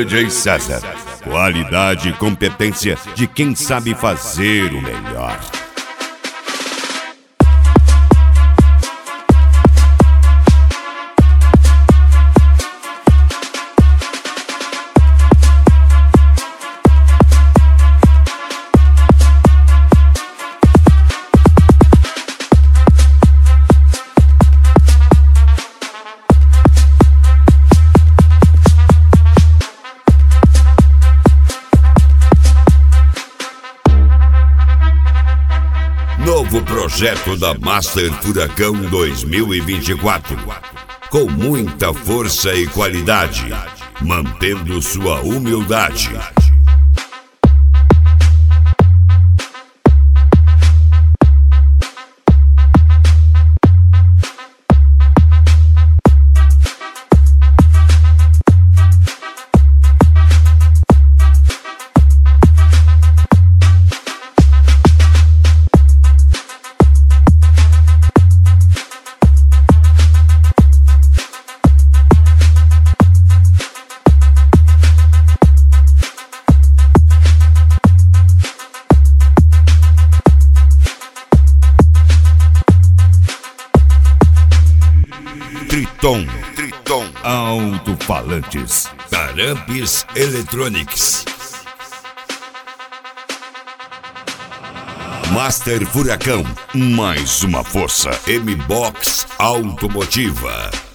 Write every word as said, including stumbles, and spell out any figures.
D J César. Qualidade e competência de quem sabe fazer o melhor. Novo projeto da Master Furacão dois mil e vinte e quatro. Com muita força e qualidade, mantendo sua humildade. Triton, Triton, alto-falantes, Tarampes Electronics. Master Furacão, mais uma força. M-Box Automotiva.